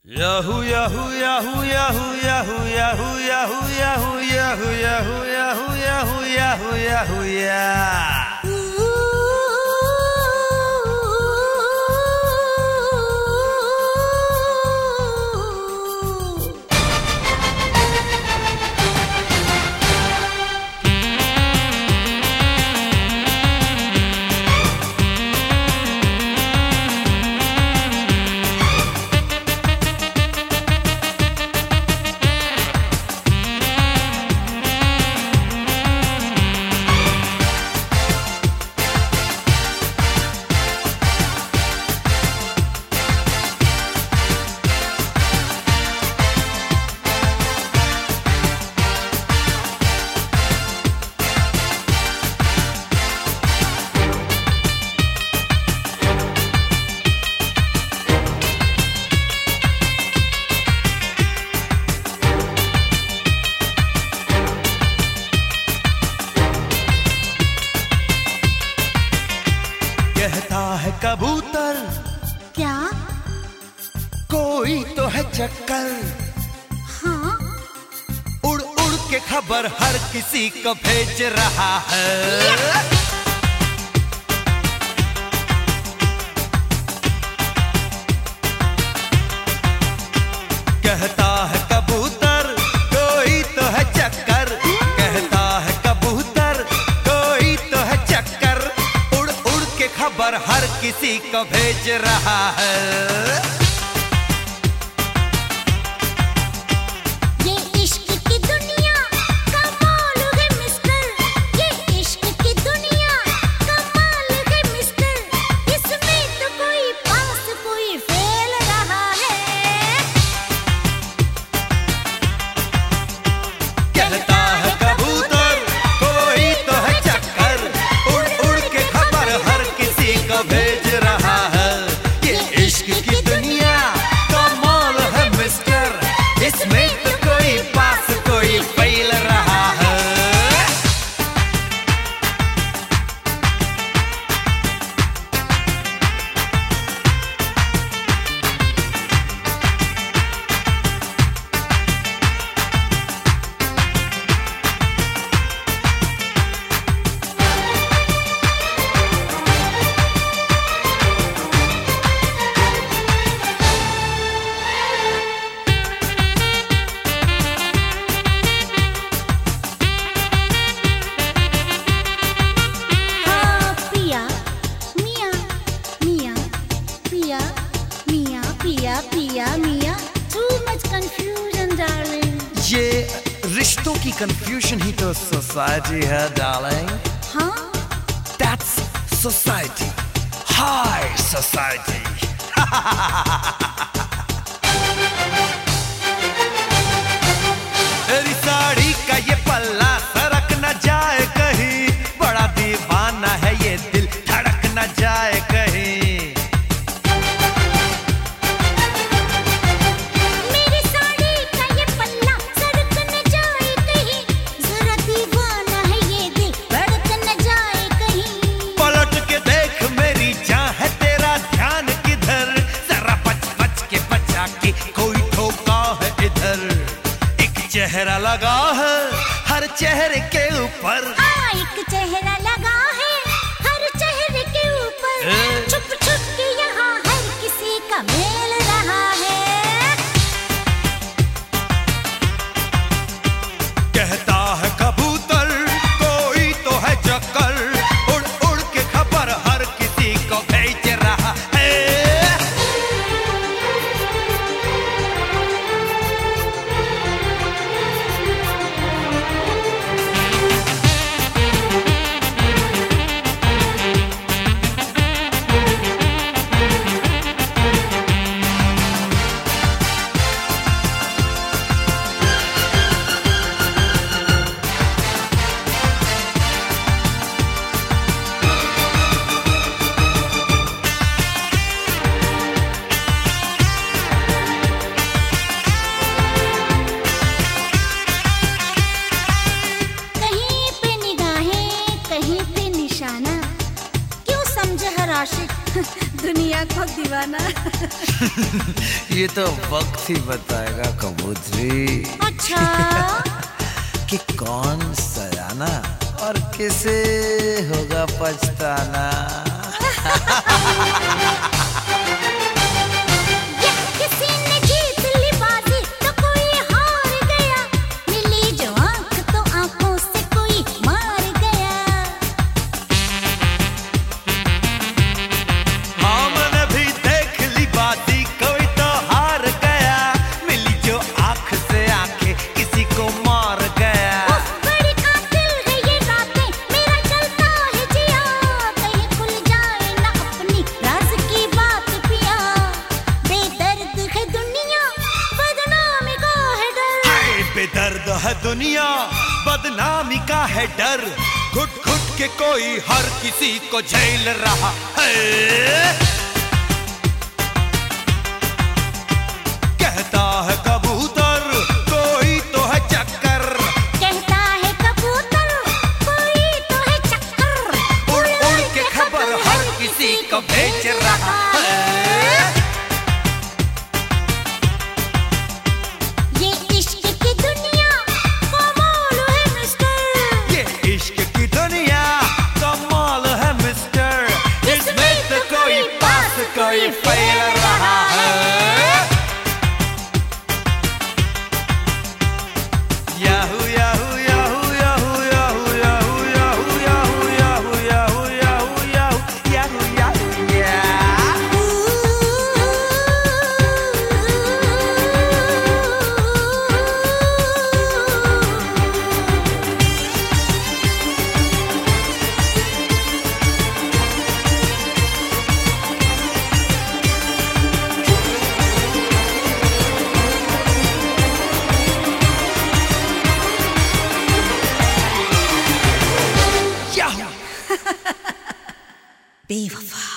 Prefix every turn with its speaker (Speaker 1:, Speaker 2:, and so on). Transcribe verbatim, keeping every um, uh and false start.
Speaker 1: Yahoo, Yahoo, Yahoo, Yahoo, Yahoo, Yahoo, Yahoo, Yahoo, Yahoo, Yahoo, Yahoo, Yahoo, Yahoo, Yahoo, yeah. कहता है कबूतर
Speaker 2: क्या
Speaker 1: कोई तो है चक्कर,
Speaker 2: हाँ
Speaker 1: उड़ उड़ के खबर हर किसी को भेज रहा है। कहता है कबूतर कोई तो है चक्कर, कहता है कबूतर कोई तो है चक्कर, उड़ उड़ के खबर हर किसी को भेज रहा है।
Speaker 2: ये इश्क की दुनिया कमाल है मिस्टर, ये इश्क की दुनिया कमाल है मिस्टर, इसमें तो कोई पास कोई फेल रहा है।
Speaker 1: कहता है कबूतर कोई तो है चक्कर, उड़ उड़ के खबर हर किसी को भेज रहा है। ये इश्क की दुनिया कमाल है मिस्टर, इसमें तो कोई पास कोई फेल रहा है।
Speaker 2: हाँ पिया मिया मिया पिया मिया पिया पिया मिया, too much confusion darling।
Speaker 1: ये रिश्तों की कंफ्यूजन ही तो सोसाइटी है डार्लिंग।
Speaker 2: हाँ
Speaker 1: That's society, high society। तेरी साड़ी का ये पल्ला सरक न जाए कहीं, बड़ा दीवाना है ये दिल धड़क न जाए कहीं।
Speaker 2: मेरी साड़ी का ये पल्ला सरक न जाए कहीं, जरा दीवाना है ये दिल धड़क न जाए कहीं।
Speaker 1: पलट के देख मेरी जान है तेरा ध्यान किधर, जरा बच बच के बचा के कोई ठोका है इधर। एक चेहरा लगा है हर चेहरे के ऊपर,
Speaker 2: हाँ एक चेहरा लगा है हर चेहरे के ऊपर,
Speaker 1: ए?
Speaker 2: छुप छुप के यहाँ हर किसी का मेल रहा है।
Speaker 1: कहता है कबूतर कोई तो है चक्कर, उड़ उड़ के खबर हर किसी को भेज रहा है।
Speaker 3: आंखों दीवाना।
Speaker 4: ये तो वक्त ही बताएगा कबूतरी।
Speaker 2: अच्छा
Speaker 4: कि कौन सयाना और किसे होगा पछताना।
Speaker 2: किसी ने जीत ली बाजी तो कोई हार गया, मिली जो आंख तो आंखों से कोई मार गया।
Speaker 1: हाँ मैंने भी देख ली बाजी, कोई तो हार गया, मिली जो आंख से आंखें किसी को मार गया।
Speaker 2: उफ, बड़ी कातिल है ये रातें, मेरा चलता है जिया, कहीं खुल जाए ना अपनी राज की बात पिया। बेदर्द है दुनिया, बदनामी का है डर।
Speaker 1: हाय बेदर्द है दुनिया, बदनामी का है डर, घुट घुट के कोई हर किसी को झेल रहा है। कहता है कबूतर कोई तो है चक्कर,
Speaker 2: कहता है कबूतर कोई तो है चक्कर,
Speaker 1: उड़ उड़ के खबर हर किसी को भेज रहा है।
Speaker 2: ये इश्क की दुनिया कमाल है मिस्टर,
Speaker 1: ये इश्क की दुनिया कमाल है मिस्टर, इसमें तो कोई पास कोई फेल रहा है। याहू याहू याहू याहू याहू याहू याहू याहू याहू याहू याहू याहू याहू याहू याहू।
Speaker 3: बेवफा।